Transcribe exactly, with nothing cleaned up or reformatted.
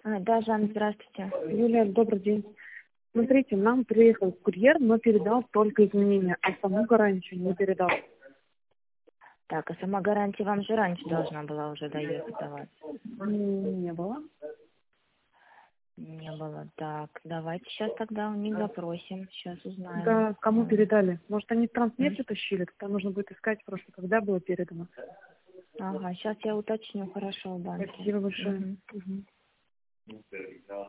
А, да, Жанна, здравствуйте. Юлия, добрый день. Смотрите, нам приехал курьер, но передал только изменения, а саму гарантию не передал. Так, а сама гарантия вам же раньше должна была уже доехать до вас. М, Не было. Не было. Так, давайте сейчас тогда у них запросим. Сейчас узнаем. Да, кому М. передали? Может, они в М. трансмете тащили? Тогда нужно будет искать просто, когда было передано. Ага, сейчас я уточню, хорошо, в банке. Спасибо большое. Мгм. Мгм.